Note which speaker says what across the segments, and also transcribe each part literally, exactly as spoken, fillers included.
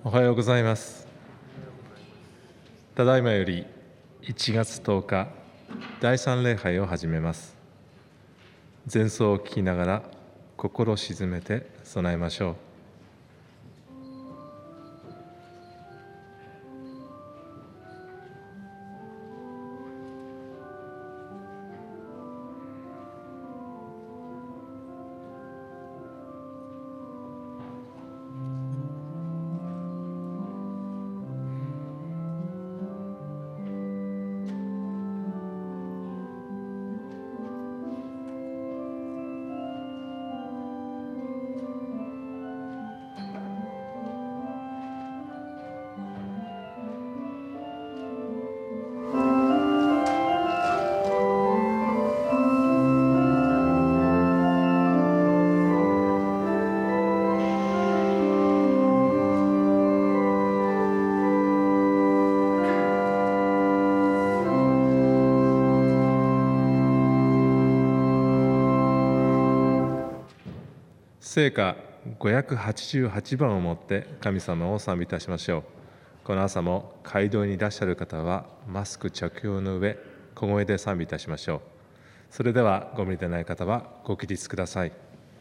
Speaker 1: おはようございます。ただいまよりいちがつとおかだいさん礼拝を始めます。前奏を聴きながら心を静めて備えましょう。聖歌ごひゃくはちじゅうはちばんをもって神様を賛美いたしましょう。この朝も街道にいらっしゃる方はマスク着用の上、小声で賛美いたしましょう。それではご無理でない方はご起立ください。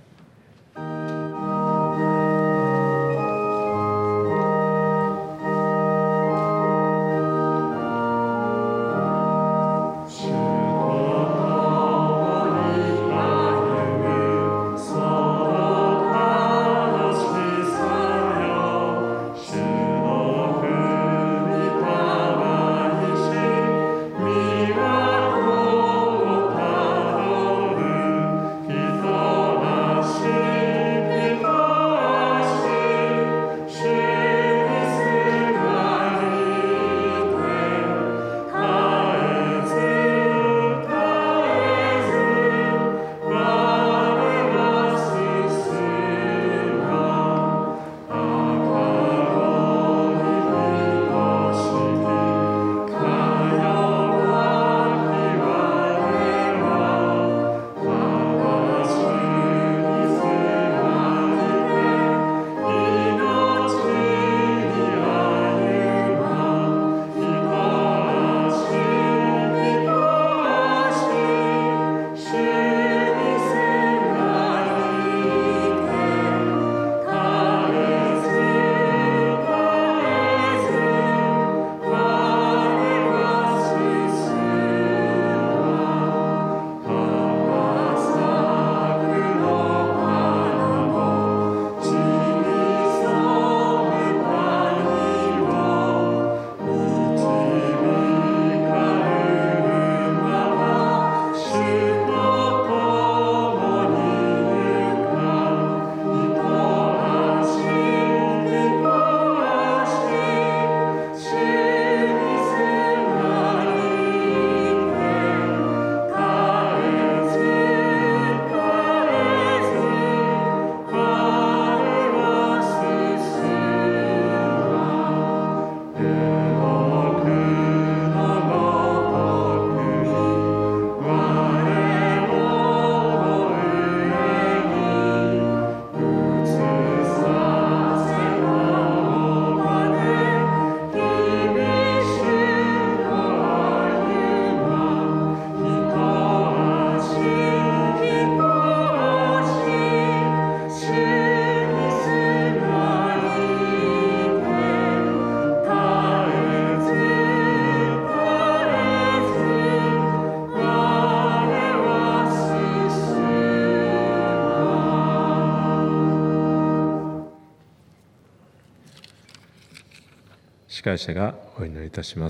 Speaker 1: 司会者がお祈りいたします。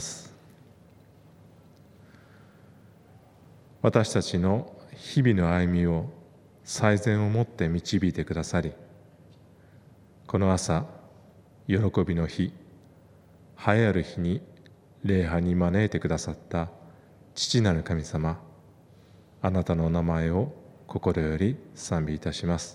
Speaker 1: 私たちの日々の歩みを最善をもって導いてくださり、この朝、喜びの日、栄えある日に礼拝に招いてくださった父なる神様、あなたのお名前を心より賛美いたします。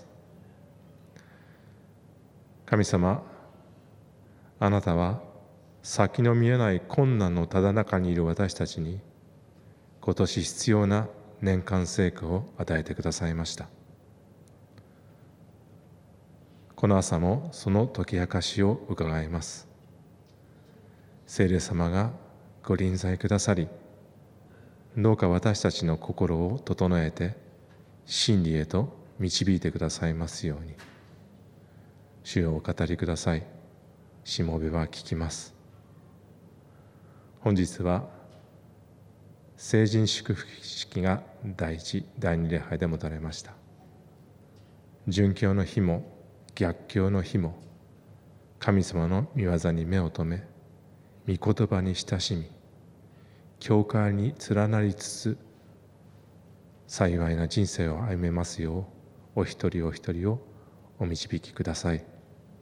Speaker 1: 神様、あなたは先の見えない困難のただ中にいる私たちに今年必要な年間成果を与えてくださいました。 この朝もその解き明かしを伺います。聖霊様がご臨在くださり、どうか私たちの心を整えて真理へと導いてくださいますように。主よお語りください。しもべは聞きます。本日は成人祝福式が第一、第二礼拝で持たれました。殉教の日も逆境の日も神様の御業に目を留め、御言葉に親しみ、教会に連なりつつ幸いな人生を歩めますよう、お一人お一人をお導きください。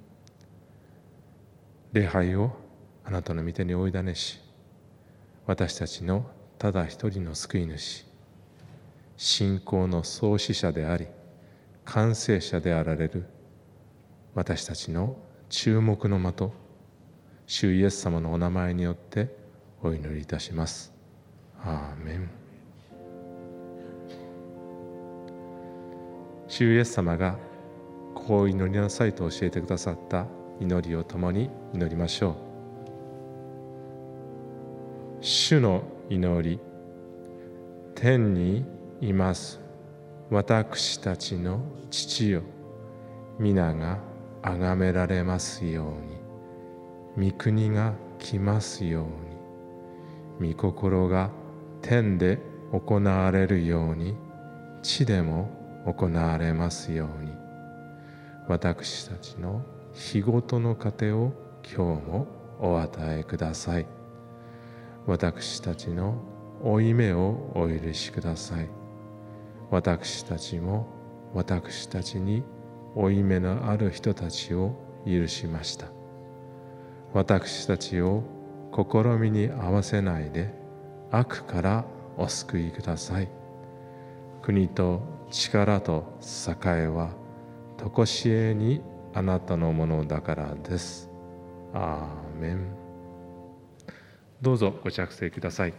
Speaker 1: 礼拝をあなたの御手にお委ねし、私たちのただ一人の救い主、信仰の創始者であり完成者であられる私たちの注目の的、主イエス様のお名前によってお祈りいたします。アーメン。主イエス様がこう祈りなさいと教えてくださった祈りを共に祈りましょう。主の祈り。天にいます私たちの父よ、皆が崇められますように、御国が来ますように、御心が天で行われるように地でも行われますように。私たちの日ごとの糧を今日もお与えください。私たちの負い目をお許しください。私たちも私たちに負い目のある人たちを許しました。私たちを試みに合わせないで悪からお救いください。国と力と栄はとこしえにあなたのものだからです。アーメン。どうぞご着席ください。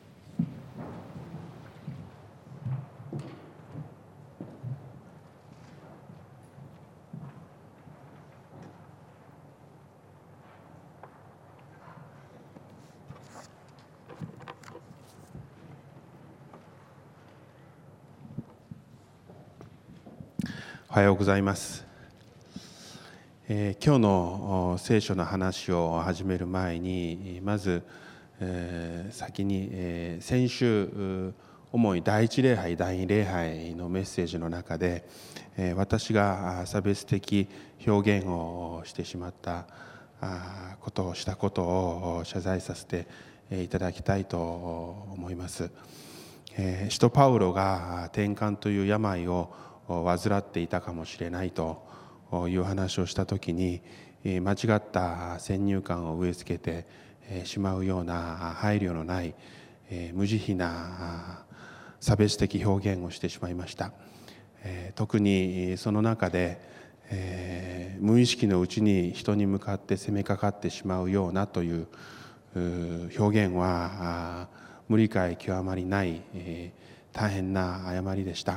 Speaker 2: おはようございます。えー、今日の聖書の話を始める前に、まず、えー、先に、えー、先週主に第一礼拝第二礼拝のメッセージの中で、えー、私が差別的表現をしてしまったことをしたことを謝罪させていただきたいと思います。えー、使徒パウロが転換という病を患っていたかもしれないという話をしたときに、間違った先入観を植え付けてしまうような配慮のない無慈悲な差別的表現をしてしまいました。特にその中で無意識のうちに人に向かって攻めかかってしまうようなという表現は無理解極まりない大変な誤りでした。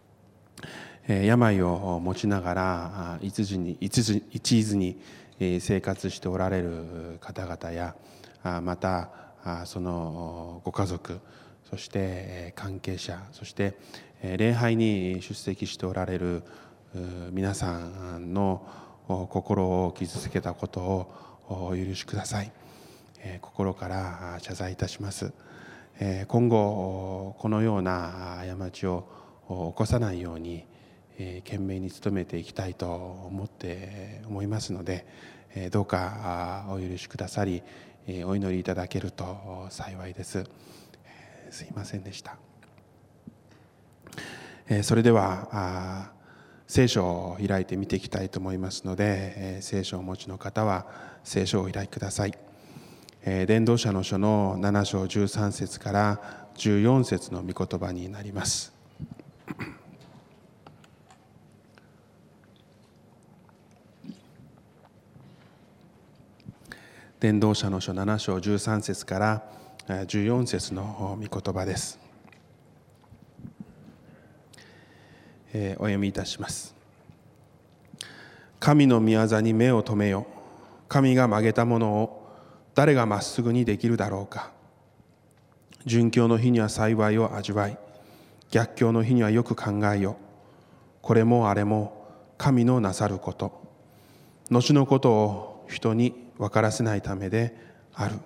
Speaker 2: 病を持ちながら一途に一途に生活しておられる方々や、またそのご家族、そして関係者、そして礼拝に出席しておられる皆さんの心を傷つけたことをお許しください。心から謝罪いたします。今後このような過ちを起こさないように懸命に努めていきたいと思って思いますので、どうかお許しくださりお祈りいただけると幸いです。すいませんでした。それでは聖書を開いて見ていきたいと思いますので、聖書をお持ちの方は聖書をお開きください。伝道者の書のなな章じゅうさん節からじゅうよん節の御言葉になります。伝道者の書なな章じゅうさん節からじゅうよん節の御言葉です。えー、お読みいたします。 神の御業に目を留めよ。神が曲げたものを誰がまっすぐにできるだろうか。殉教の日には幸いを味わい、逆境の日にはよく考えよ。これもあれも神のなさること。後のことを人に分からせないためである。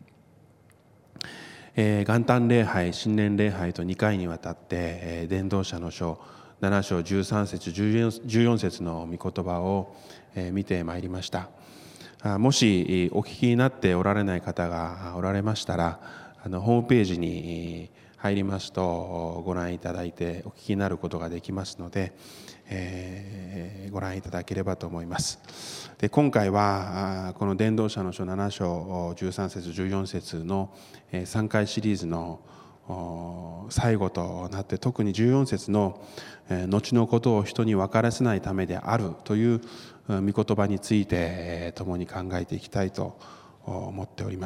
Speaker 2: えー、元旦礼拝、新年礼拝とにかいにわたって、えー、伝道者の書なな章じゅうさん節じゅうよん節の御言葉を、えー、見てまいりました。あもしお聞きになっておられない方がおられましたら、あのホームページに入りますとご覧いただいてお聞きになることができますので、えー、ご覧いただければと思います。で今回はこの伝道者の書なな章じゅうさん節じゅうよん節のさんかいシリーズの最後となって、特にじゅうよん節の後のことを人に分からせないためであるという御言葉について共に考えていきたいと思っております。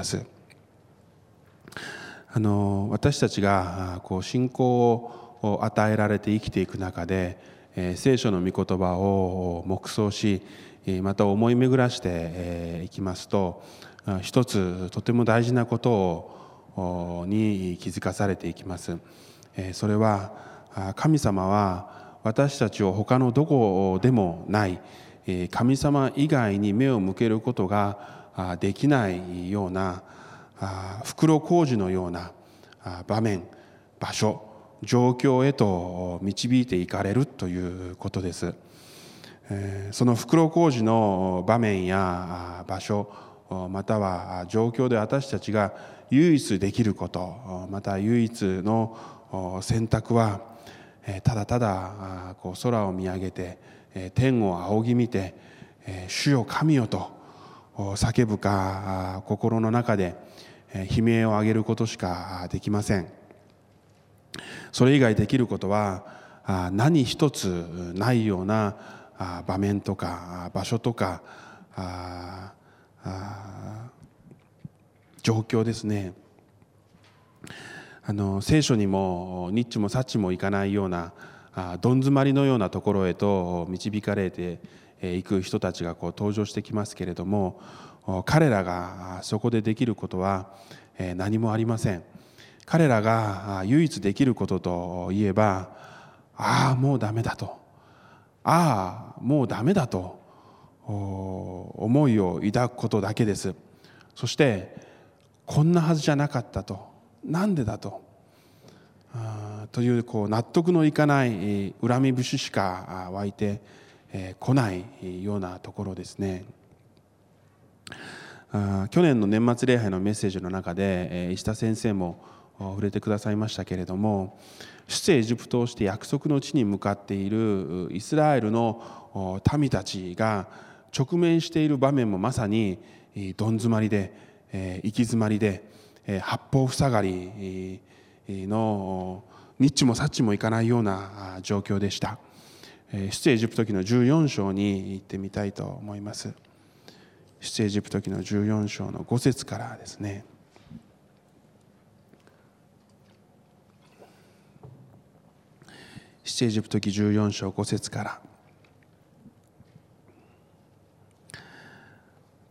Speaker 2: あの私たちがこう信仰を与えられて生きていく中で、聖書の御言葉を黙想し、また思い巡らしていきますと、一つとても大事なことをに気づかされていきます。それは、神様は私たちを他のどこでもない神様以外に目を向けることができないような袋小路のような場面、場所、状況へと導いていかれるということです。その袋小路の場面や場所、または状況で私たちが唯一できること、また唯一の選択は、ただただこう空を見上げて天を仰ぎ見て、主よ神よと叫ぶか、心の中で悲鳴を上げることしかできません。それ以外できることは何一つないような場面とか場所とか状況ですね。あの聖書にもニッチもサッチもいかないようなどん詰まりのようなところへと導かれていく人たちがこう登場してきますけれども、彼らがそこでできることは何もありません。彼らが唯一できることといえば、ああもうダメだと、ああもうダメだと思いを抱くことだけです。そしてこんなはずじゃなかったと、なんでだとというこう納得のいかない恨み節しか湧いてこないようなところですね。去年の年末礼拝のメッセージの中で石田先生も触れてくださいましたけれども、出エジプトをして約束の地に向かっているイスラエルの民たちが直面している場面もまさにどん詰まりで行き詰まりで八方塞がりのニッチもサッチもいかないような状況でした。出エジプト記のじゅうよん章に行ってみたいと思います。出エジプト記のじゅうよん章のご節からですね。出エジプト記じゅうよん章ご節から。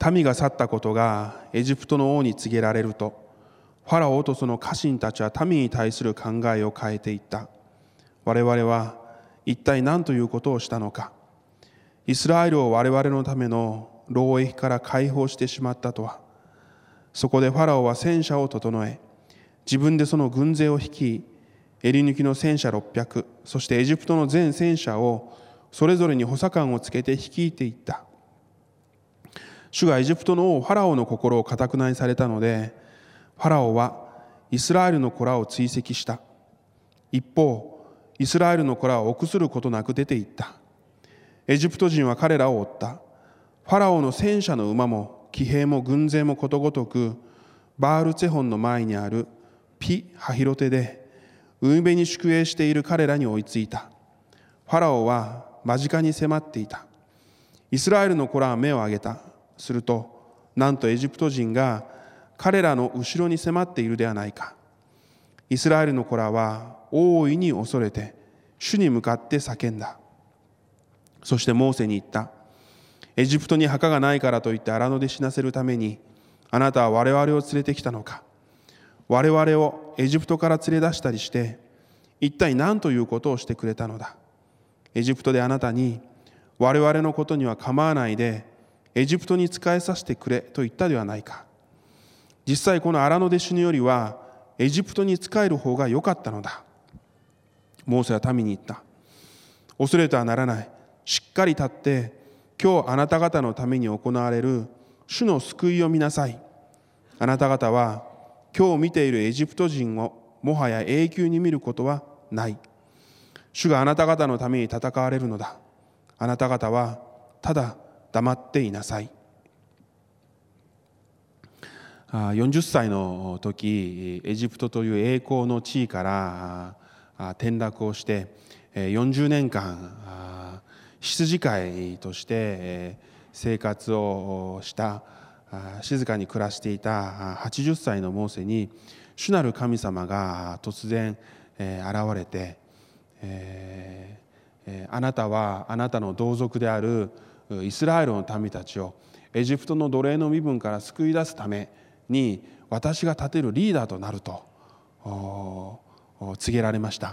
Speaker 2: 民が去ったことがエジプトの王に告げられると、ファラオとその家臣たちは民に対する考えを変えていった。我々は一体何ということをしたのか。イスラエルを我々のための労役から解放してしまったとは。そこでファラオは戦車を整え、自分でその軍勢を率い、襟抜きの戦車ろっぴゃく、そしてエジプトの全戦車をそれぞれに補佐官をつけて率いていった。主がエジプトの王ファラオの心を固くなにされたので、ファラオはイスラエルの子らを追跡した。一方、イスラエルの子らは臆することなく出て行った。エジプト人は彼らを追った。ファラオの戦車の馬も騎兵も軍勢もことごとく、バールツェホンの前にあるピ・ハヒロテで海辺に宿営している彼らに追いついた。ファラオは間近に迫っていた。イスラエルの子らは目を上げた。すると、なんとエジプト人が彼らの後ろに迫っているではないか。イスラエルの子らは大いに恐れて主に向かって叫んだ。そしてモーセに言った。 エジプトに墓がないからといって荒野で死なせるためにあなたは我々を連れてきたのか。我々をエジプトから連れ出したりして一体何ということをしてくれたのだ。エジプトであなたに我々のことには構わないでエジプトに仕えさせてくれと言ったではないか。実際この荒野で死ぬよりはエジプトに仕える方が良かったのだ。モーセは民に言った。恐れてはならない。しっかり立って今日あなた方のために行われる主の救いを見なさい。あなた方は今日見ているエジプト人をもはや永久に見ることはない。主があなた方のために戦われるのだ。あなた方はただ黙っていなさい。よんじゅっさいの時、エジプトという栄光の地位から転落をしてよんじゅうねんかん羊飼いとして生活をした静かに暮らしていたはちじゅっさいのモーセに主なる神様が突然現れて、あなたはあなたの同族であるイスラエルの民たちをエジプトの奴隷の身分から救い出すために私が立てるリーダーとなると告げられました。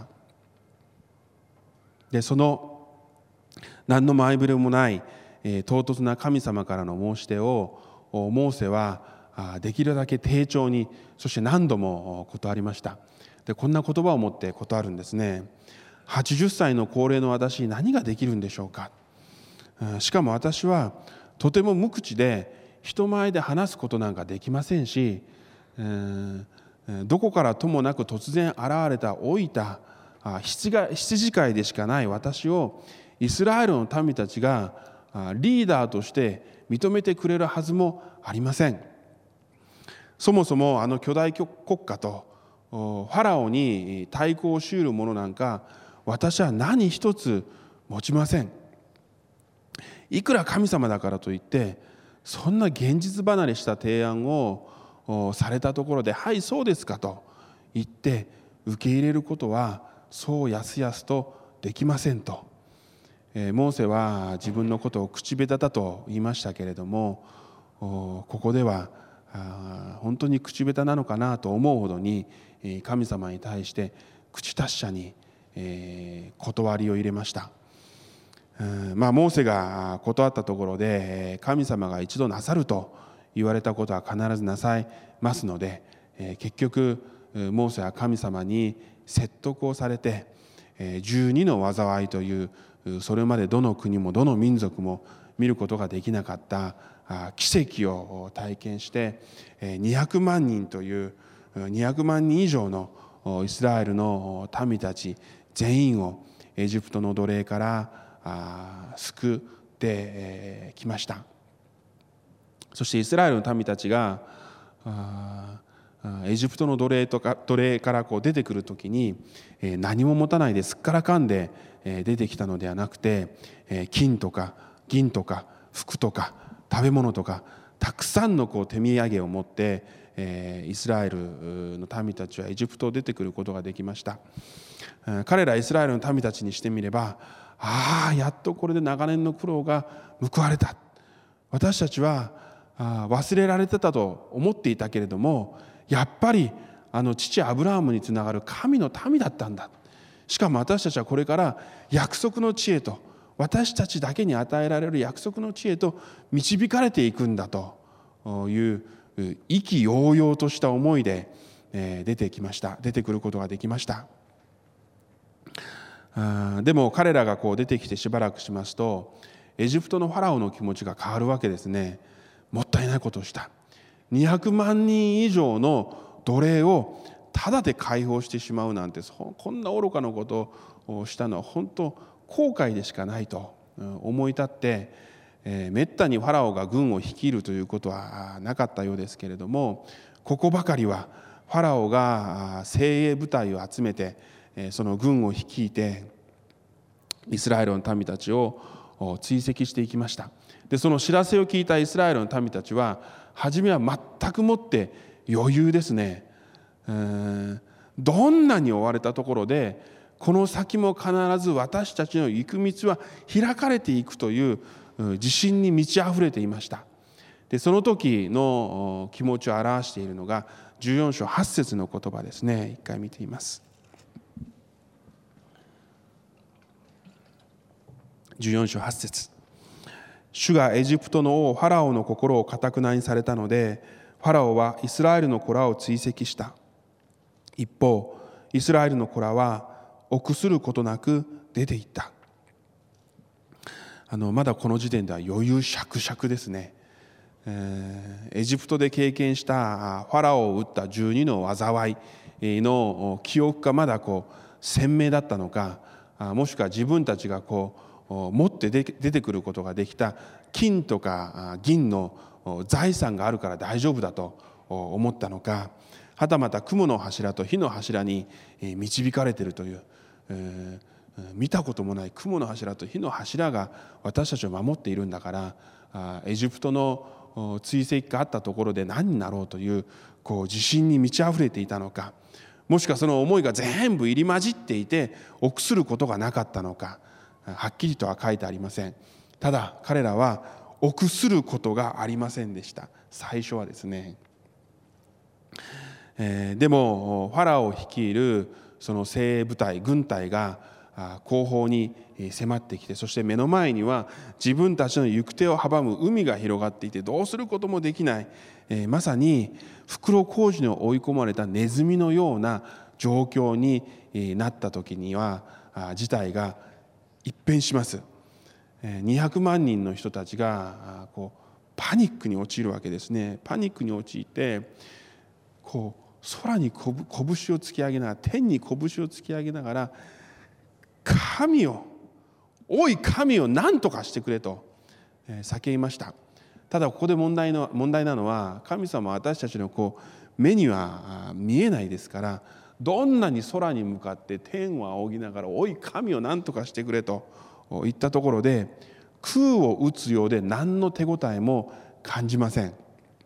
Speaker 2: でその何の前触れもない唐突な神様からの申し出をモーセはできるだけ丁重に、そして何度も断りました。でこんな言葉を持って断るんですね。はちじゅっさいの高齢の私に何ができるんでしょうか。しかも私はとても無口で人前で話すことなんかできませんし、どこからともなく突然現れた老いた羊飼いでしかない私をイスラエルの民たちがリーダーとして認めてくれるはずもありません。そもそもあの巨大国家とファラオに対抗し得るものなんか私は何一つ持ちません。いくら神様だからといってそんな現実離れした提案をされたところで「はいそうですか」と言って受け入れることはそうやすやすとできませんと。モーセは自分のことを口下手だと言いましたけれども、ここでは本当に口下手なのかなと思うほどに神様に対して口達者に断りを入れました。まあモーセが断ったところで神様が一度なさると言われたことは必ずなさいますので、結局モーセは神様に説得をされてじゅうにの災いというそれまでどの国もどの民族も見ることができなかった奇跡を体験してにひゃくまんにんというにひゃくまんにん以上のイスラエルの民たち全員をエジプトの奴隷から救ってきました。そしてイスラエルの民たちがエジプトの奴隷とか奴隷からこう出てくるときに何も持たないですっからかんで出てきたのではなくて、金とか銀とか服とか食べ物とかたくさんのこう手土産を持ってイスラエルの民たちはエジプトを出てくることができました。彼らイスラエルの民たちにしてみれば、ああやっとこれで長年の苦労が報われた、私たちは忘れられてたと思っていたけれども、やっぱりあの父アブラハムにつながる神の民だったんだ。しかも私たちはこれから約束の地へと、私たちだけに与えられる約束の地へと導かれていくんだという意気揚々とした思いで出てきました出てくることができました。でも彼らがこう出てきてしばらくしますと、エジプトのファラオの気持ちが変わるわけですね。もったいないことをした。にひゃくまんにん以上の奴隷をただで解放してしまうなんて、こんな愚かなことをしたのは本当後悔でしかないと思い立って、えー、めったにファラオが軍を率いるということはなかったようですけれども、ここばかりはファラオが精鋭部隊を集めてその軍を率いてイスラエルの民たちを追跡していきました。でその知らせを聞いたイスラエルの民たちは初めは全くもって余裕ですね。どんなに追われたところでこの先も必ず私たちの行く道は開かれていくという自信に満ち溢れていました。でその時の気持ちを表しているのがじゅうよん章はち節の言葉ですね。一回見てみます。じゅうよん章はち節。主がエジプトの王ファラオの心を堅くなにされたので、ファラオはイスラエルの子らを追跡した。一方、イスラエルの子らは臆することなく出て行った。あのまだこの時点では余裕しゃくしゃくですね。えー、エジプトで経験したファラオを撃ったじゅうにの災いの記憶がまだこう鮮明だったのか、もしくは自分たちがこう持って出てくることができた金とか銀の財産があるから大丈夫だと思ったのか、はたまた雲の柱と火の柱に導かれているという、えー、見たこともない雲の柱と火の柱が私たちを守っているんだから、エジプトの追跡があったところで何になろうという、こう自信に満ち溢れていたのか、もしくはその思いが全部入り混じっていて臆することがなかったのか、はっきりとは書いてありません。ただ彼らは臆することがありませんでした。最初はですね。えー、でもファラオを率いるその精鋭部隊軍隊が後方に迫ってきて、そして目の前には自分たちの行く手を阻む海が広がっていて、どうすることもできない、えー、まさに袋小路に追い込まれたネズミのような状況になった時には事態が一変します。にひゃくまん人の人たちがこうパニックに陥るわけですね。パニックに陥ってこう空に拳を突き上げながら、天に拳を突き上げながら、神を、おい神を何とかしてくれと叫びました。ただここで問題の問題なのは、神様は私たちのこう目には見えないですから、どんなに空に向かって天を仰ぎながら、おい神を何とかしてくれと言ったところで、空を打つようで何の手応えも感じません。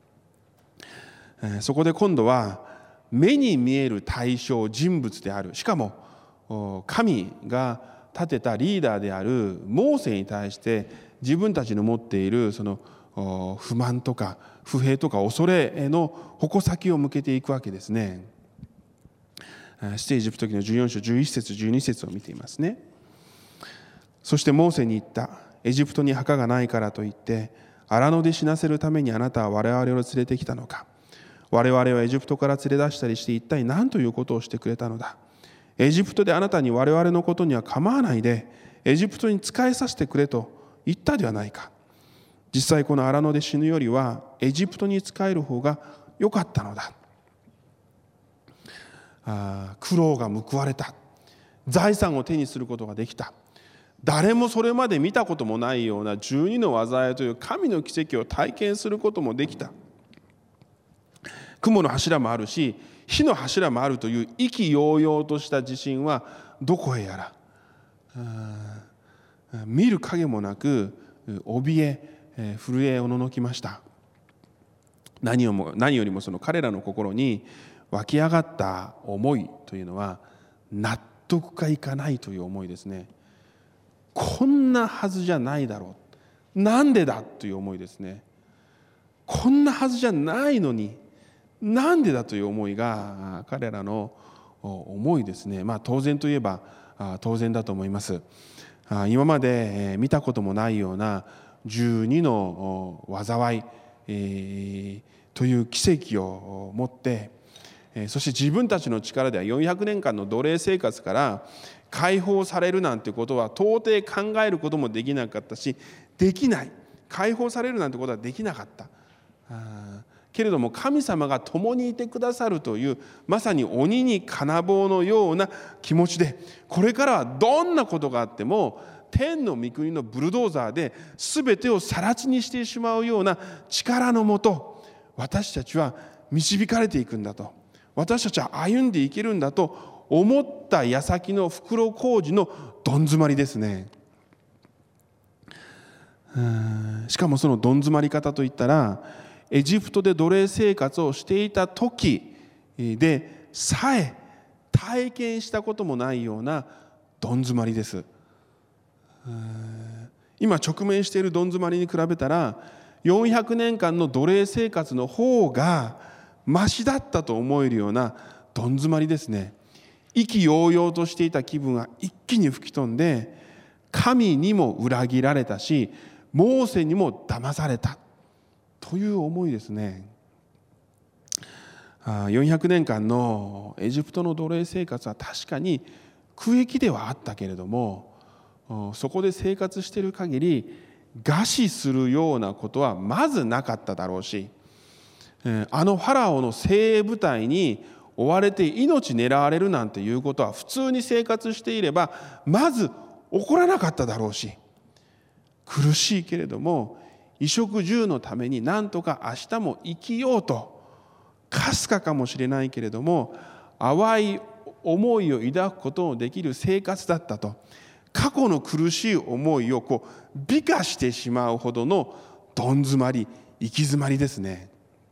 Speaker 2: そこで今度は目に見える対象人物である、しかも神が立てたリーダーであるモーセに対して自分たちの持っているその不満とか不平とか恐れへの矛先を向けていくわけですね。出エジプト記のじゅうよん章じゅういち節じゅうに節を見ていますね。そしてモーセに言った。エジプトに墓がないからといって荒野で死なせるためにあなたは我々を連れてきたのか。我々はエジプトから連れ出したりして一体何ということをしてくれたのだ。エジプトであなたに我々のことには構わないでエジプトに仕えさせてくれと言ったではないか。実際この荒野で死ぬよりはエジプトに仕える方が良かったのだ。あ苦労が報われた。財産を手にすることができた。誰もそれまで見たこともないようなじゅうにの災いという神の奇跡を体験することもできた。雲の柱もあるし火の柱もあるという意気揚々とした自信はどこへやら、見る影もなく怯え震えおののきました。何よりも何よりもその彼らの心に湧き上がった思いというのは納得がいかないという思いですね。こんなはずじゃないだろう、なんでだという思いですね。こんなはずじゃないのになんでだという思いが彼らの思いですね。まあ当然といえば当然だと思います。今まで見たこともないようなじゅうにの災いという奇跡を持って、そして自分たちの力ではよんひゃくねんかんの奴隷生活から解放されるなんてことは到底考えることもできなかったし、できない、解放されるなんてことはできなかった。けれども神様が共にいてくださるというまさに鬼に金棒のような気持ちで、これからはどんなことがあっても天の御国のブルドーザーで全てを更地にしてしまうような力のもと、私たちは導かれていくんだと、私たちは歩んでいけるんだと思った矢先の袋小路のどん詰まりですね。うーんしかもそのどん詰まり方といったら、エジプトで奴隷生活をしていた時でさえ体験したこともないようなどん詰まりです。 今直面しているどん詰まりに比べたらよんひゃくねんかんの奴隷生活の方がマシだったと思えるようなどん詰まりですね。意気揚々としていた気分は一気に吹き飛んで、神にも裏切られたし、モーセにも騙されたという思いですね。よんひゃくねんかんのエジプトの奴隷生活は確かに苦役ではあったけれども、そこで生活している限り餓死するようなことはまずなかっただろうし、あのファラオの精鋭部隊に追われて命狙われるなんていうことは普通に生活していればまず起こらなかっただろうし、苦しいけれども衣食住のために何とか明日も生きようと、かすかかもしれないけれども淡い思いを抱くことのできる生活だったと、過去の苦しい思いをこう美化してしまうほどのどん詰まり、行き詰まりですね。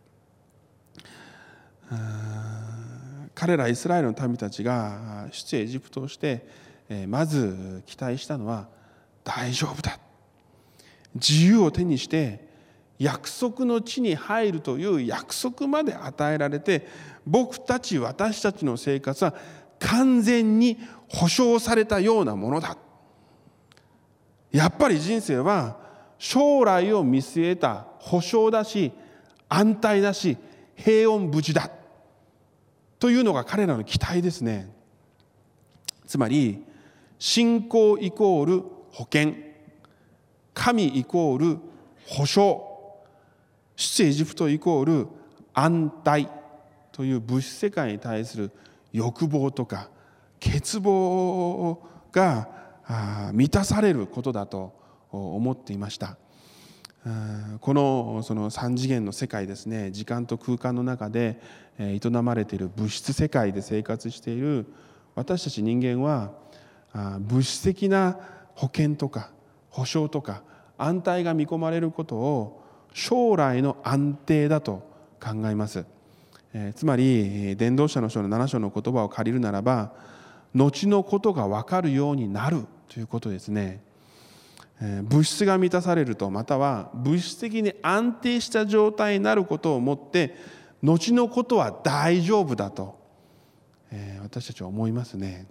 Speaker 2: 彼らイスラエルの民たちが出エジプトをしてまず期待したのは、大丈夫だ、自由を手にして約束の地に入るという約束まで与えられて、僕たち私たちの生活は完全に保証されたようなものだ。やっぱり人生は将来を見据えた保証だし、安泰だし、平穏無事だというのが彼らの期待ですね。つまり信仰イコール保険、神イコール保証、出エジプトイコール安泰という物質世界に対する欲望とか欠乏が満たされることだと思っていました。このその三次元の世界ですね、時間と空間の中で営まれている物質世界で生活している私たち人間は、物質的な保険とか保証とか安泰が見込まれることを将来の安定だと考えます。えー、つまり伝道者の書のなな章の言葉を借りるならば、後のことが分かるようになるということですね。えー、物質が満たされると、または物質的に安定した状態になることをもって後のことは大丈夫だと、えー、私たちは思いますね。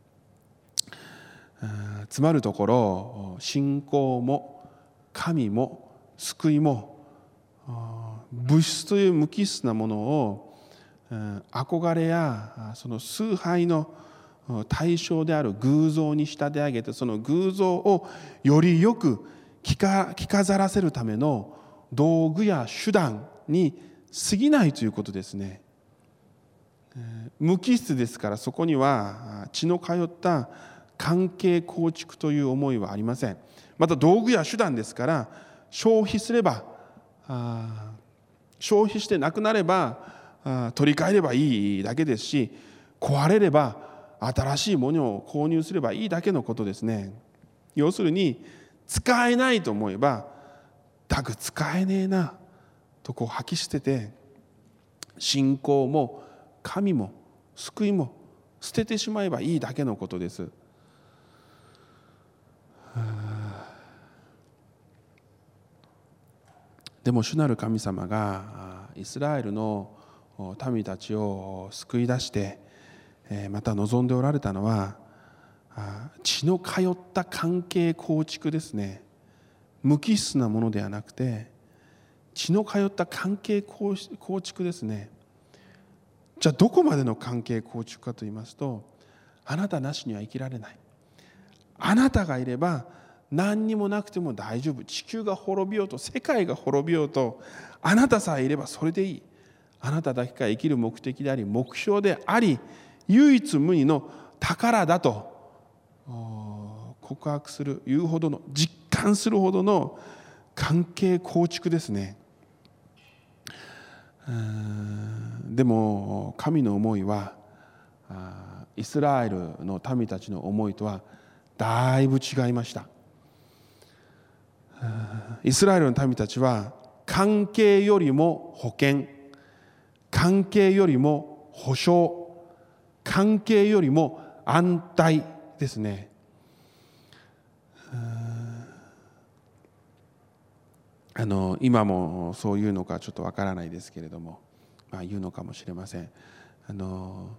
Speaker 2: つまるところ、信仰も神も救いも物質という無機質なものを憧れやその崇拝の対象である偶像に仕立て上げて、その偶像をよりよく着か着飾らせるための道具や手段に過ぎないということですね。無機質ですから、そこには血の通った関係構築という思いはありません。また道具や手段ですから、消費すればあ消費してなくなればあ取り替えればいいだけですし、壊れれば新しいものを購入すればいいだけのことですね。要するに使えないと思えば、だく使えねえなとこう吐き捨てて、信仰も神も救いも捨ててしまえばいいだけのことです。でも主なる神様がイスラエルの民たちを救い出して、また望んでおられたのは血の通った関係構築ですね。無機質なものではなくて血の通った関係構築ですね。じゃあどこまでの関係構築かと言いますと、あなたなしには生きられない、あなたがいれば何にもなくても大丈夫、地球が滅びようと世界が滅びようとあなたさえいればそれでいい、あなただけが生きる目的であり目標であり唯一無二の宝だと告白する、言うほどの、実感するほどの関係構築ですね。でも神の思いはイスラエルの民たちの思いとはだいぶ違いました。イスラエルの民たちは関係よりも保険、関係よりも保証、関係よりも安泰ですね。 あの今もそういうのかちょっとわからないですけれども、まあ、言うのかもしれません。あの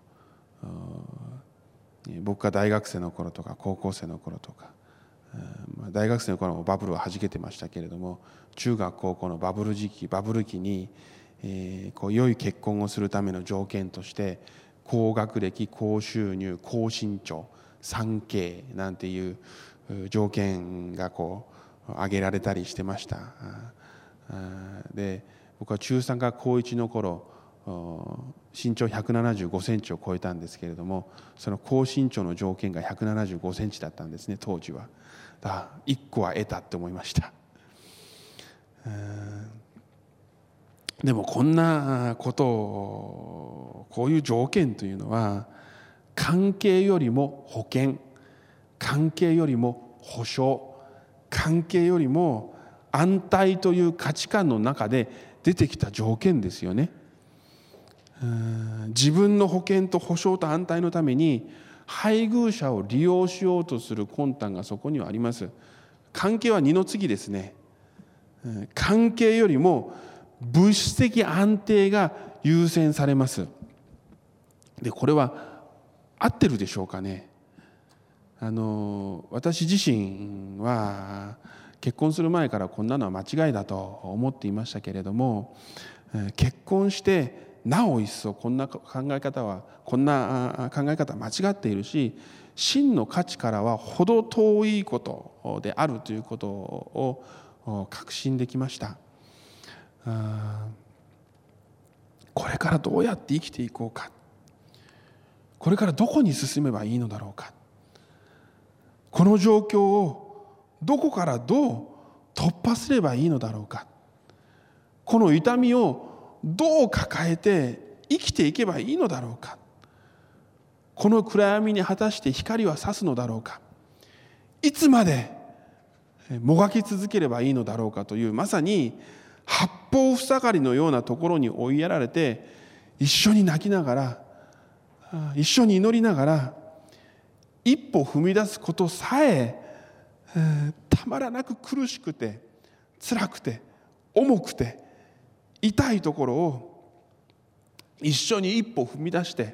Speaker 2: 僕が大学生の頃とか高校生の頃とか、大学生の頃もバブルははじけてましたけれども、中学高校のバブル時期バブル期に、えー、こう良い結婚をするための条件として高学歴、高収入、高身長、産経なんていう条件がこう挙げられたりしてました。で、僕は中さんから高いちの頃身長ひゃくななじゅうごセンチを超えたんですけれども、その高身長の条件がひゃくななじゅうごセンチだったんですね、当時は。だからいっこは得たって思いました。でもこんなことを、こういう条件というのは関係よりも保険、関係よりも保証、関係よりも安泰という価値観の中で出てきた条件ですよね。自分の保険と保証と安泰のために配偶者を利用しようとする魂胆がそこにはあります。関係は二の次ですね。関係よりも物質的安定が優先されます。で、これは合ってるでしょうかね。あの私自身は結婚する前からこんなのは間違いだと思っていましたけれども、結婚してなお一層こんな考え方はこんな考え方は間違っているし、真の価値からは程遠いことであるということを確信できました。これからどうやって生きていこうか、これからどこに進めばいいのだろうか、この状況をどこからどう突破すればいいのだろうか、この痛みをどう抱えて生きていけばいいのだろうか、この暗闇に果たして光は差すのだろうか、いつまでもがき続ければいいのだろうかという、まさに八方塞がりのようなところに追いやられて、一緒に泣きながら、一緒に祈りながら一歩踏み出すことさえたまらなく苦しくて辛くて重くて痛いところを一緒に一歩踏み出して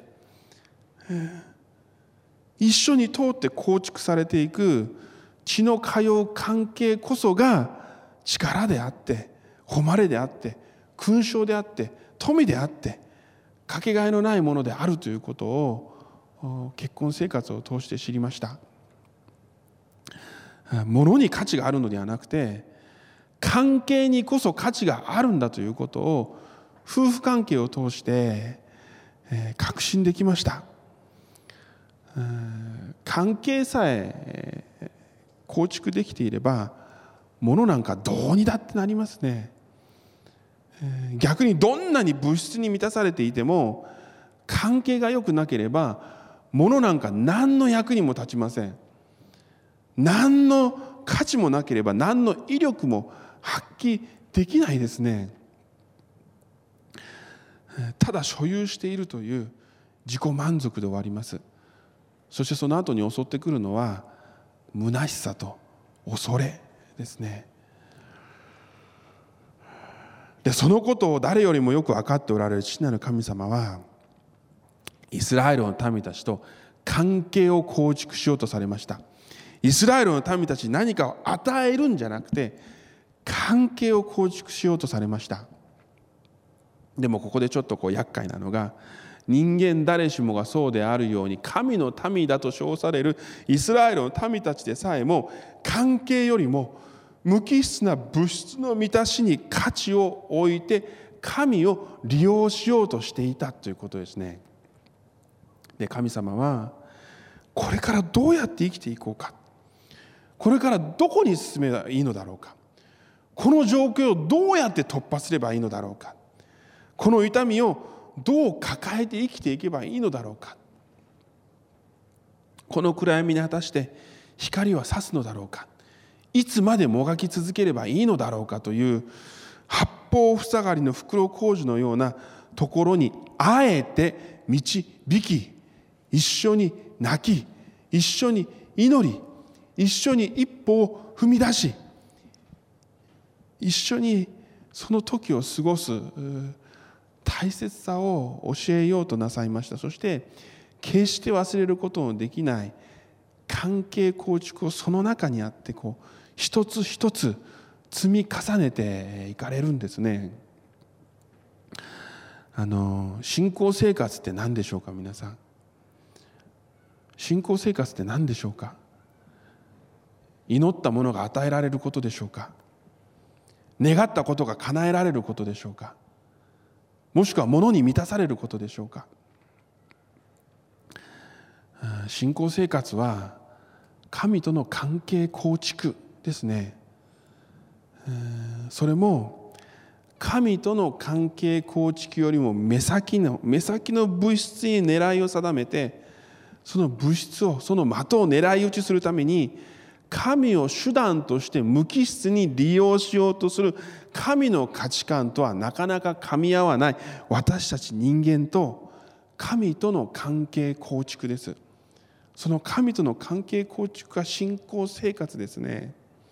Speaker 2: 一緒に通って構築されていく血の通う関係こそが力であって、誉れであって、勲章であって、富であってかけがえのないものであるということを結婚生活を通して知りました。物に価値があるのではなくて、関係にこそ価値があるんだということを夫婦関係を通して確信できました。関係さえ構築できていれば物なんかどうにだってなりますね。逆にどんなに物質に満たされていても関係が良くなければ物なんか何の役にも立ちません。何の価値もなければ何の威力も発揮できないですね。ただ所有しているという自己満足で終わります。そしてその後に襲ってくるのは虚しさと恐れですね。で、そのことを誰よりもよく分かっておられる父なる神様はイスラエルの民たちと関係を構築しようとされました。イスラエルの民たちに何かを与えるんじゃなくて関係を構築しようとされました。でもここでちょっとこう厄介なのが、人間誰しもがそうであるように神の民だと称されるイスラエルの民たちでさえも関係よりも無機質な物質の満たしに価値を置いて神を利用しようとしていたということですね。で、神様はこれからどうやって生きていこうか、これからどこに進めばいいのだろうか、この状況をどうやって突破すればいいのだろうか、この痛みをどう抱えて生きていけばいいのだろうか、この暗闇に果たして光は差すのだろうか、いつまでもがき続ければいいのだろうかという八方塞がりの袋小路のようなところにあえて導き、一緒に泣き、一緒に祈り、一緒に一歩を踏み出し、 一緒にその時を過ごす大切さを教えようとなさいました。そして決して忘れることのできない関係構築をその中にあってこう一つ一つ積み重ねていかれるんですね。あの信仰生活って何でしょうか。皆さん、信仰生活って何でしょうか。祈ったものが与えられることでしょうか。願ったことが叶えられることでしょうか。もしくは物に満たされることでしょうか。信仰生活は神との関係構築ですね。それも神との関係構築よりも目先の目先の物質に狙いを定めて、その物質をその的を狙い撃ちするために神を手段として無機質に利用しようとする神の価値観とはなかなか噛み合わない私たち人間と神との関係構築です。その神との関係構築が信仰生活ですね。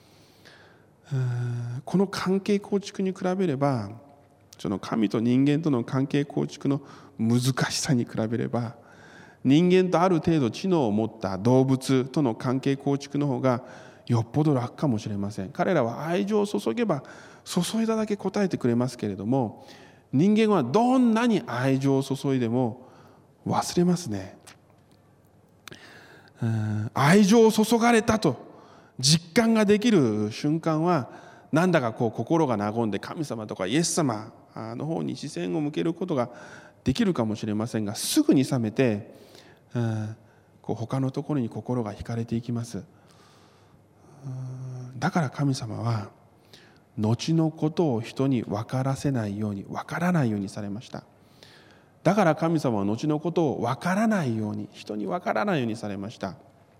Speaker 2: この関係構築に比べれば、その神と人間との関係構築の難しさに比べれば、人間とある程度知能を持った動物との関係構築の方がよっぽど楽かもしれません。彼らは愛情を注げば注いだだけ答えてくれますけれども、人間はどんなに愛情を注いでも忘れますね。愛情を注がれたと実感ができる瞬間は、なんだかこう心が和んで神様とかイエス様の方に視線を向けることができるかもしれませんが、すぐに冷めて、うん、こう他のところに心が惹かれていきます。うん、だから神様は後のことを人に分からせないように分からないようにされました。だから神様は後のことを分からないように人に分からないようにされました。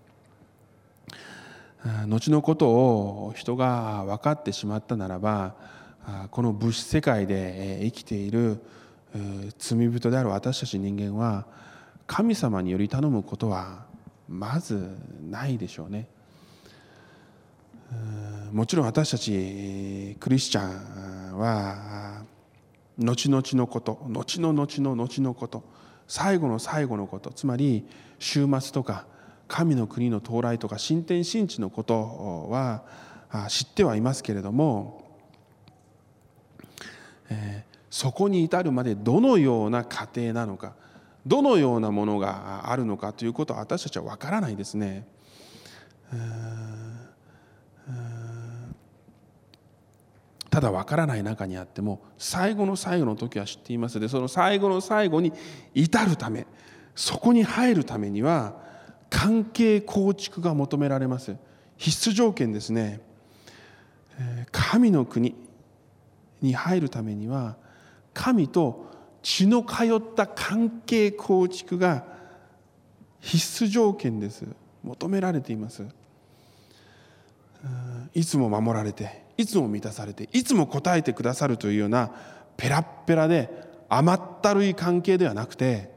Speaker 2: 後のことを人が分かってしまったならば、この物質世界で生きている罪人である私たち人間は神様により頼むことはまずないでしょうね。もちろん私たちクリスチャンは後々のこと、後の後の後のこと、最後の最後のこと、つまり終末とか神の国の到来とか新天新地のことは知ってはいますけれども、えー、そこに至るまでどのような過程なのか、どのようなものがあるのかということは私たちは分からないですね。ただ分からない中にあっても最後の最後の時は知っています。で、その最後の最後に至るため、そこに入るためには関係構築が求められます。必須条件ですね。神の国に入るためには神と血の通った関係構築が必須条件です。求められています。いつも守られて、いつも満たされて、いつも答えてくださるというようなペラッペラで甘ったるい関係ではなくて、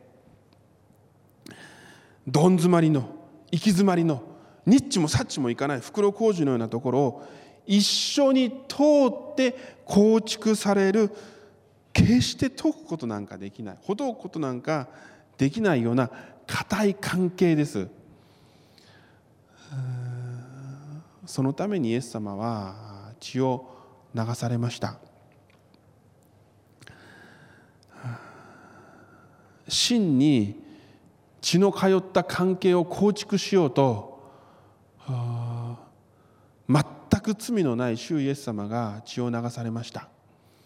Speaker 2: どん詰まりの行き詰まりのニッチもサッチもいかない袋小路のようなところを一緒に通って構築される、決して解くことなんかできない、ほどくことなんかできないような固い関係です。そのためにイエス様は血を流されました。真に血の通った関係を構築しようと、全く罪のない主イエス様が血を流されました。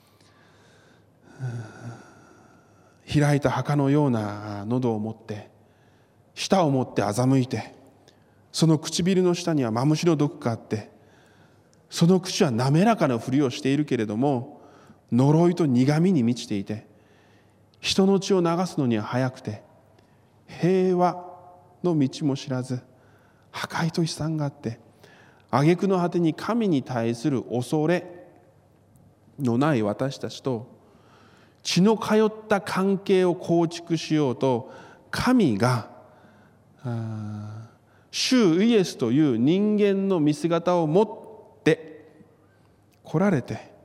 Speaker 2: 開いた墓のような喉を持って、舌を持って欺いて、その唇の下にはマムシの毒があって、その口は滑らかなふりをしているけれども呪いと苦みに満ちていて、人の血を流すのには早くて、平和の道も知らず破壊と悲惨があって、挙句の果てに神に対する恐れのない私たちと血の通った関係を構築しようと、神が主イエスという人間の見姿を持って来られて、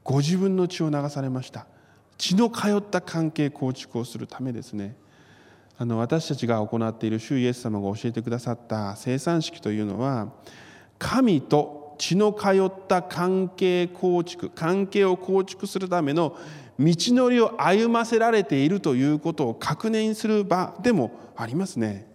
Speaker 2: ご自分の血を流されました。血の通った関係構築をするためですね。あの私たちが行っている主イエス様が教えてくださった聖餐式というのは、神と血の通った関係構築関係を構築するための道のりを歩ませられているということを確認する場でもありますね。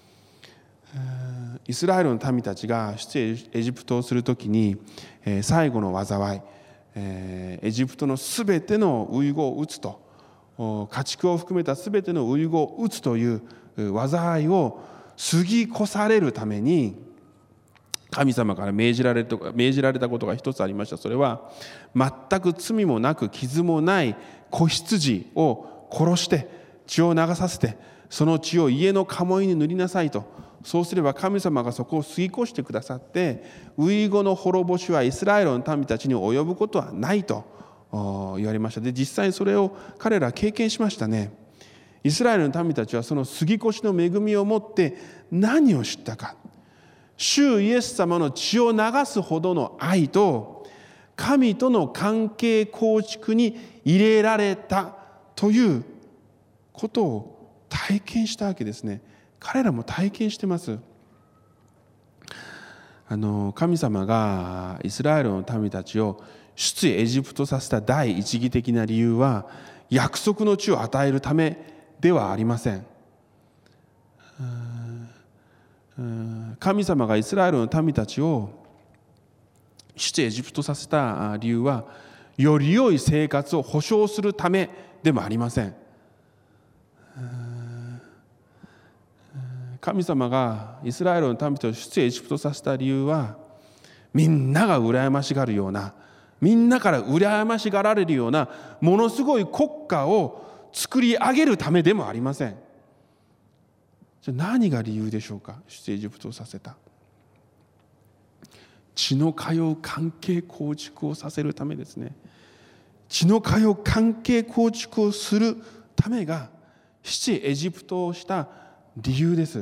Speaker 2: イスラエルの民たちが出エジプトをするときに、最後の災い、エジプトのすべての遺語を打つと、家畜を含めたすべての遺語を打つという災いを過ぎ越されるために、神様から命じられた命じられたことが一つありました。それは、全く罪もなく傷もない子羊を殺して血を流させて、その血を家の鴨居に塗りなさいと。そうすれば神様がそこを過ぎ越してくださって、遺語の滅ぼしはイスラエルの民たちに及ぶことはないと言われました。で、実際それを彼らは経験しましたね。イスラエルの民たちはその過ぎ越しの恵みをもって何を知ったか。主イエス様の血を流すほどの愛と神との関係構築に入れられたということを体験したわけですね。彼らも体験してます。あの神様がイスラエルの民たちを出エジプトさせた第一義的な理由は、約束の地を与えるためではありません。神様がイスラエルの民たちを出エジプトさせた理由は、より良い生活を保障するためでもありません。神様がイスラエルの民と出エジプトさせた理由は、みんなが羨ましがるような、みんなから羨ましがられるようなものすごい国家を作り上げるためでもありません。じゃあ何が理由でしょうか。出エジプトをさせた、血の通う関係構築をさせるためですね。血の通う関係構築をするためが出エジプトをした理由です。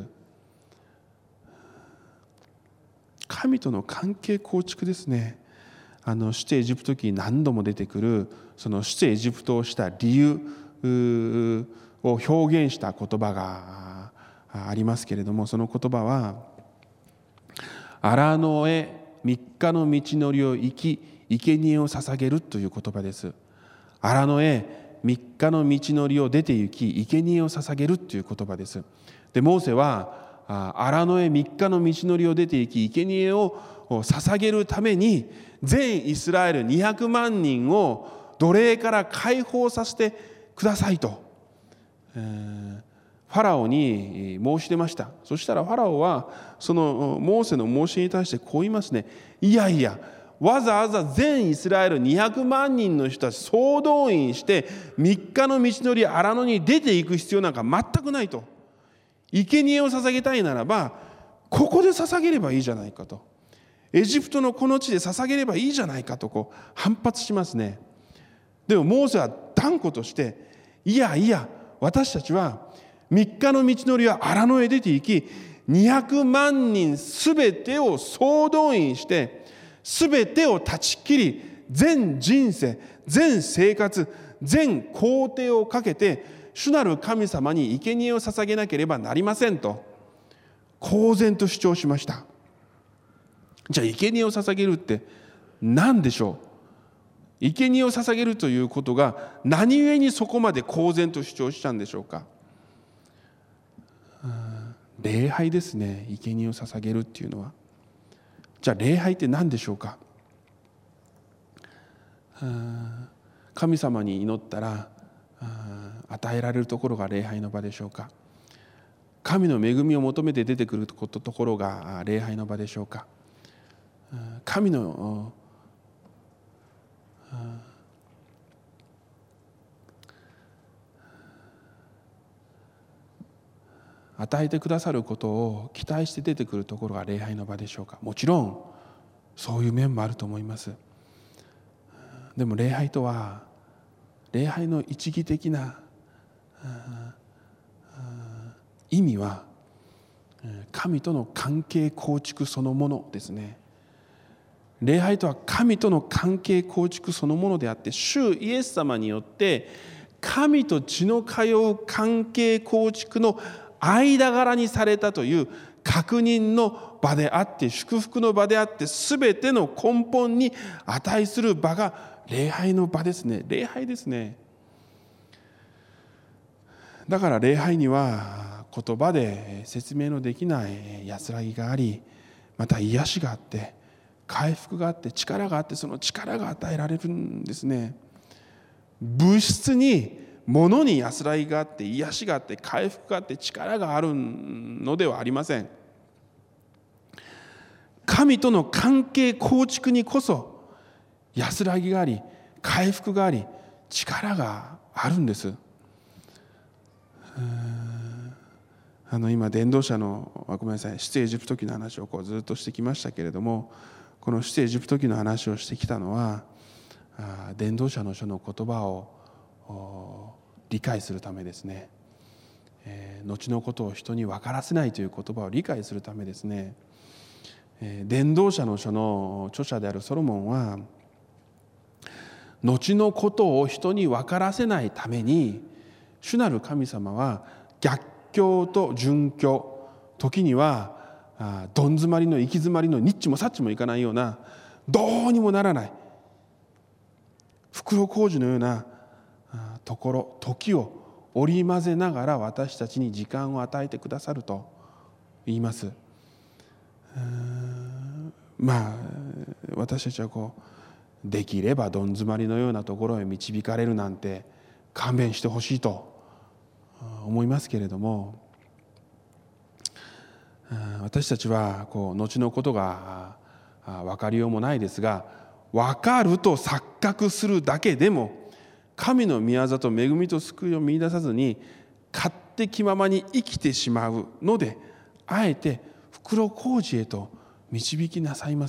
Speaker 2: 神との関係構築ですね。あの出エジプト記に何度も出てくる、その出エジプトをした理由を表現した言葉がありますけれども、その言葉は、荒野へ三日の道のりを行き、生贄を捧げるという言葉です。荒野へ三日の道のりを出て行き、生贄を捧げるという言葉です。で、モーセは荒野へ三日の道のりを出て行き、生贄を捧げるために全イスラエルにひゃくまんにんを奴隷から解放させてくださいと、えー、ファラオに申し出ました。そしたらファラオはそのモーセの申し出に対してこう言いますね。いやいや、わざわざ全イスラエルにひゃくまんにんの人たち総動員して三日の道のり荒野に出ていく必要なんか全くないと。生贄を捧げたいならばここで捧げればいいじゃないかと、エジプトのこの地で捧げればいいじゃないかとこう反発しますね。でもモーセは断固として、いやいや、私たちは三日の道のりは荒野へ出て行き、にひゃくまんにんすべてを総動員してすべてを断ち切り、全人生、全生活、全工程をかけて主なる神様に生贄を捧げなければなりませんと公然と主張しました。じゃあ生贄を捧げるって何でしょう。生贄を捧げるということが何故にそこまで公然と主張したんでしょうか。礼拝ですね。生贄を捧げるっていうのは。じゃあ礼拝って何でしょうか。神様に祈ったら与えられるところが礼拝の場でしょうか。神の恵みを求めて出てくるところが礼拝の場でしょうか。神の与えてくださることを期待して出てくるところが礼拝の場でしょうか。もちろんそういう面もあると思います。でも礼拝とは、礼拝の一義的な意味は神との関係構築そのものですね。 礼拝とは神との関係構築そのものであって、主イエス様によって神と血の通う関係構築の間柄にされたという確認の場であって、祝福の場であって、すべての根本に値する場が礼拝の場ですね。礼拝ですね。だから礼拝には言葉で説明のできない安らぎがあり、また癒しがあって回復があって力があって、その力が与えられるんですね。物質に物に安らぎがあって癒しがあって回復があって力があるのではありません。神との関係構築にこそ安らぎがあり回復があり力があるんです。あの今伝道者のごめんなさい出エジプト記の話をこうずっとしてきましたけれども、この出エジプト記の話をしてきたのは伝道者の書の言葉を理解するためですね。えー、後のことを人に分からせないという言葉を理解するためですね。えー、伝道者の書の著者であるソロモンは、後のことを人に分からせないために主なる神様は逆境と順境、時にはどん詰まりの行き詰まりのニッチもサッチもいかないような、どうにもならない袋小路のようなところ、時を織り交ぜながら私たちに時間を与えてくださると言います。うーんまあ私たちはこうできればどん詰まりのようなところへ導かれるなんて勘弁してほしいと思いますけれども、私たちはこう後のことが分かりようもないですが、分かると錯覚するだけでも神の御業と恵みと救いを見出さずに勝手気ままに生きてしまうので、あえて袋小路へと導きなさいます。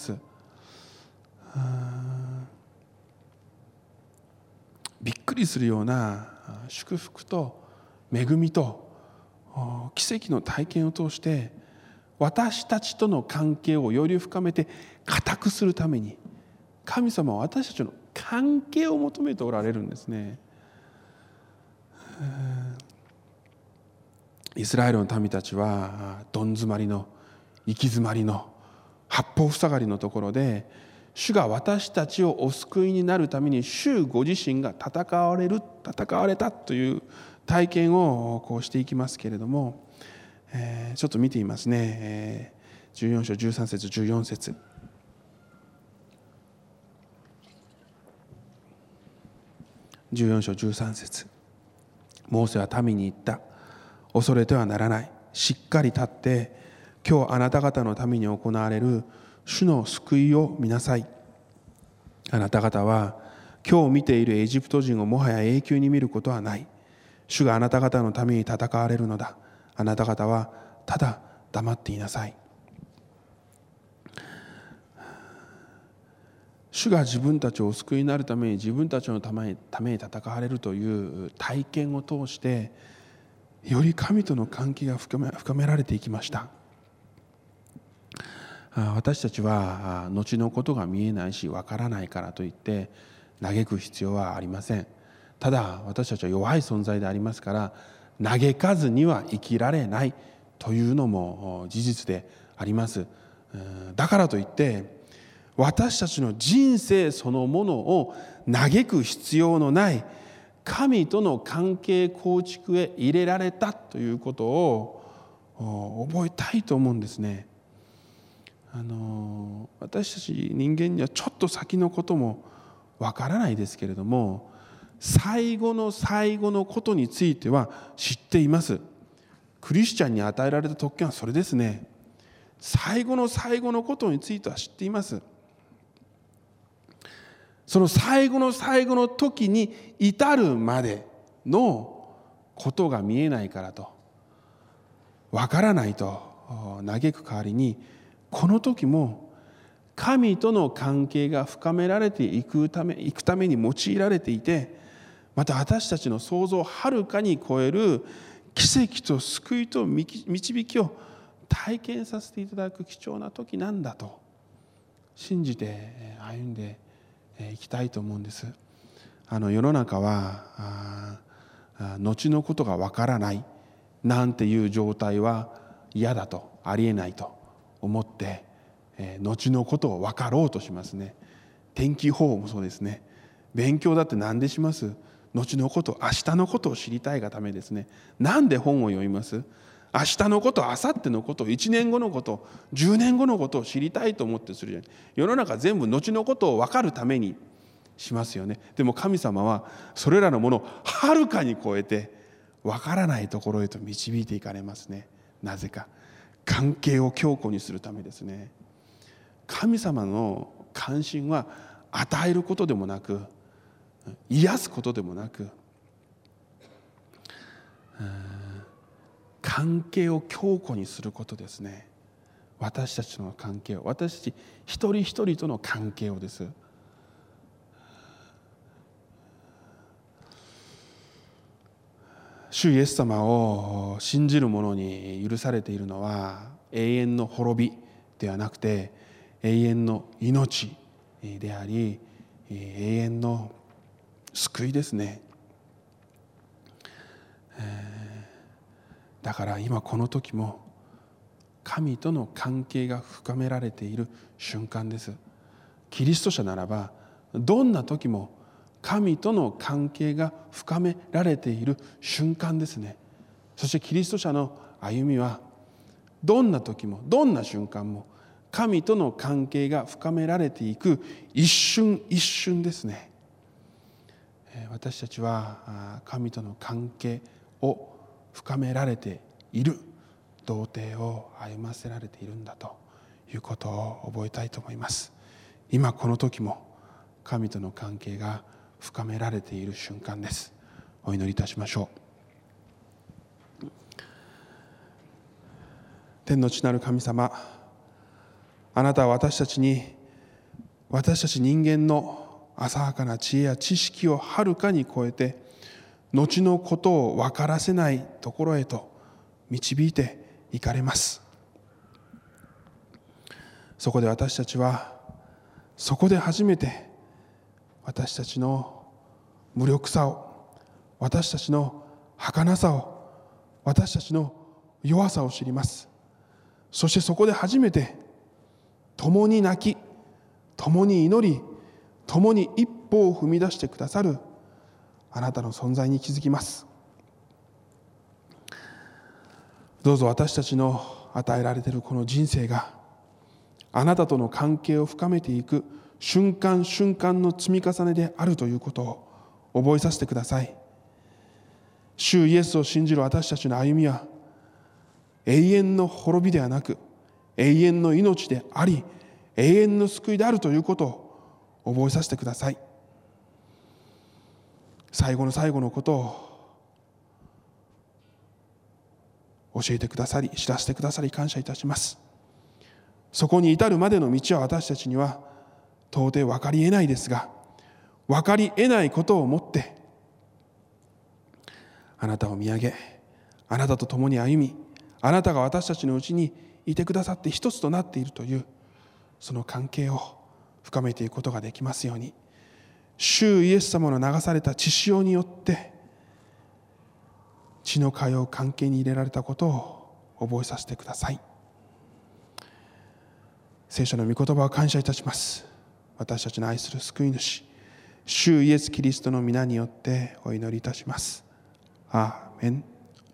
Speaker 2: びっくりするような祝福と恵みと奇跡の体験を通して私たちとの関係をより深めて固くするために、神様は私たちの関係を求めておられるんですね。イスラエルの民たちはどん詰まりの行き詰まりの八方塞がりのところで、主が私たちをお救いになるために主ご自身が戦われる戦われたという体験をこうしていきますけれども、えー、ちょっと見てみますね。えー、じゅうよん章じゅうさん節じゅうよん節、じゅうよん章じゅうさん節、モーセは民に言った。恐れてはならない。しっかり立って今日あなた方のために行われる主の救いを見なさい。あなた方は今日見ているエジプト人をもはや永久に見ることはない。主があなた方のために戦われるのだ。あなた方はただ黙っていなさい。主が自分たちをお救いになるために自分たちのために戦われるという体験を通して、より神との関係が深め、深められていきました。私たちは後のことが見えないしわからないからといって嘆く必要はありません。ただ私たちは弱い存在でありますから、嘆かずには生きられないというのも事実であります。だからといって私たちの人生そのものを嘆く必要のない神との関係構築へ入れられたということを覚えたいと思うんですね。あの私たち人間にはちょっと先のこともわからないですけれども、最後の最後のことについては知っています。クリスチャンに与えられた特権はそれですね。最後の最後のことについては知っています。その最後の最後の時に至るまでのことが見えないからと、わからないと嘆く代わりに、この時も神との関係が深められていくため、いくために用いられていて、また私たちの想像をはるかに超える奇跡と救いと導きを体験させていただく貴重な時なんだと信じて歩んでいきたいと思うんです。あの世の中はああ後のことがわからないなんていう状態は嫌だと、ありえないと思って、えー、後のことを分かろうとしますね。天気予報もそうですね。勉強だって何でします？後のこと、明日のことを知りたいがためですね。なんで本を読みます？明日のこと、明後日のこと、いちねんごのこと、じゅうねんごのことを知りたいと思ってするじゃない。世の中全部後のことを分かるためにしますよね。でも神様はそれらのものをはるかに超えて分からないところへと導いていかれますね。なぜか関係を強固にするためですね。神様の関心は与えることでもなく、癒すことでもなく、関係を強固にすることですね。私たちの関係を、私たち一人一人との関係をです。主イエス様を信じる者に許されているのは永遠の滅びではなくて永遠の命であり、永遠の救いですね。だから今この時も神との関係が深められている瞬間です。キリスト者ならばどんな時も神との関係が深められている瞬間ですね。そしてキリスト者の歩みはどんな時もどんな瞬間も神との関係が深められていく一瞬一瞬ですね。私たちは神との関係を深められている、童貞を歩ませられているんだということを覚えたいと思います。今この時も神との関係が深められている瞬間です。お祈りいたしましょう。天の地なる神様、あなたは私たちに、私たち人間の浅はかな知恵や知識をはるかに超えて、後のことを分からせないところへと導いていかれます。そこで私たちは、そこで初めて私たちの無力さを、私たちの儚さを、私たちの弱さを知ります。そしてそこで初めて共に泣き、共に祈り、共に一歩を踏み出してくださるあなたの存在に気づきます。どうぞ私たちの与えられているこの人生があなたとの関係を深めていく瞬間瞬間の積み重ねであるということを覚えさせてください。主イエスを信じる私たちの歩みは永遠の滅びではなく永遠の命であり永遠の救いであるということを覚えさせてください。最後の最後のことを教えてくださり、知らせてくださり感謝いたします。そこに至るまでの道は私たちには到底分かり得ないですが、分かり得ないことをもってあなたを見上げ、あなたと共に歩み、あなたが私たちのうちにいてくださって一つとなっているというその関係を深めていくことができますように、主イエス様の流された血潮によって血の通う関係に入れられたことを覚えさせてください。聖書の御言葉を感謝いたします。私たちの愛する救い主、主イエスキリストの皆によってお祈りいたします。アーメン。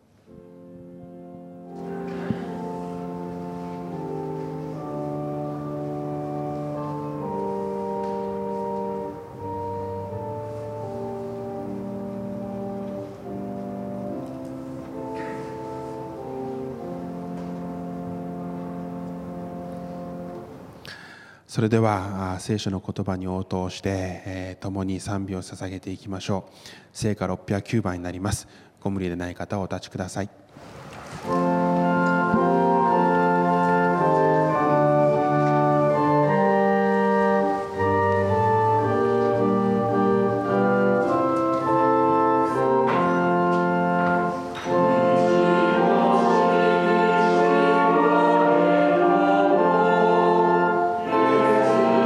Speaker 2: それでは聖書の言葉に応答して、えー、共に賛美を捧げていきましょう。聖歌ろっぴゃくきゅうばんになります。ご無理でない方はお立ちください。
Speaker 3: 「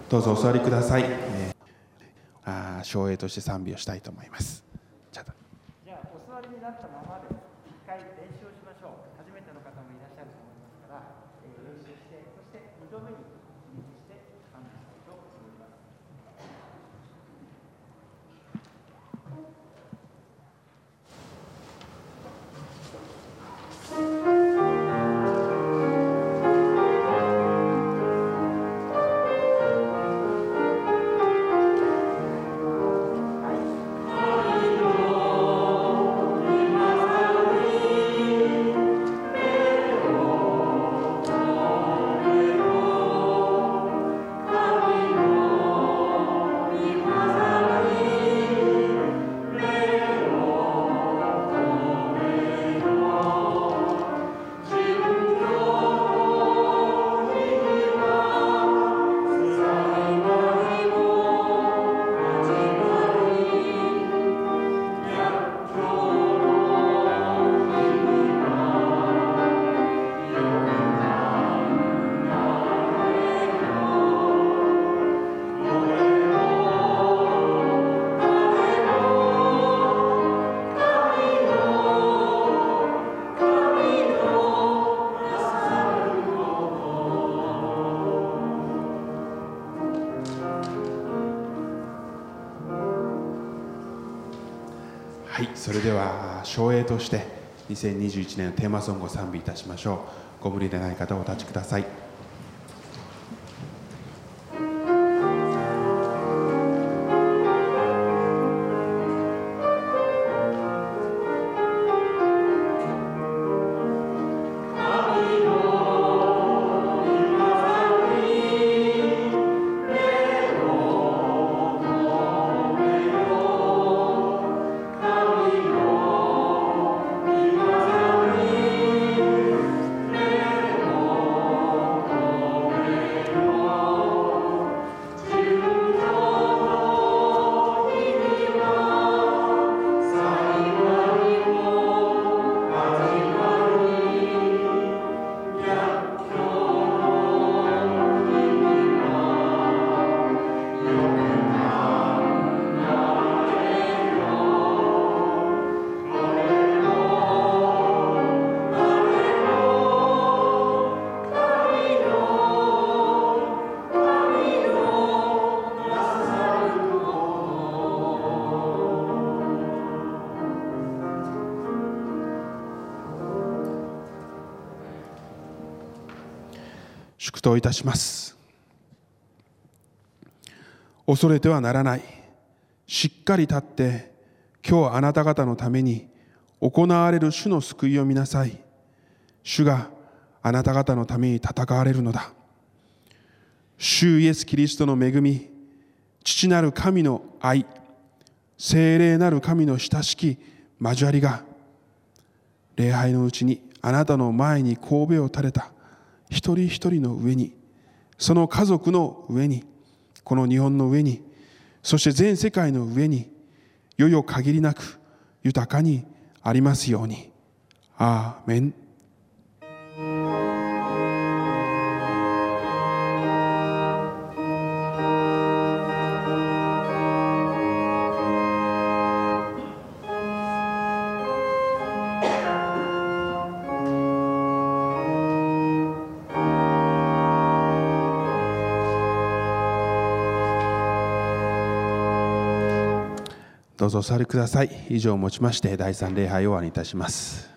Speaker 2: どうぞお座りください。えー、あ唱詠として賛美をしたいと思います。じゃあ、
Speaker 3: じゃあお座りになったままで一回練習をしましょう。初めての方もいらっしゃると思いますから、えー、練習して、そしてにどめに起立して賛美したいと思います。
Speaker 2: はい、それでは唱詠としてにせんにじゅういちねんのテーマソングを賛美いたしましょう。ご無理でない方はお立ちください。祝祷いたします。恐れてはならない。しっかり立って今日あなた方のために行われる主の救いを見なさい。主があなた方のために戦われるのだ。主イエスキリストの恵み、父なる神の愛、聖霊なる神の親しき交わりが、礼拝のうちにあなたの前に頭を垂れた一人一人の上に、その家族の上に、この日本の上に、そして全世界の上に、よよ限りなく豊かにありますように。アーメン。どうぞお座りください。以上をもちましてだいさん礼拝を終わりいたします。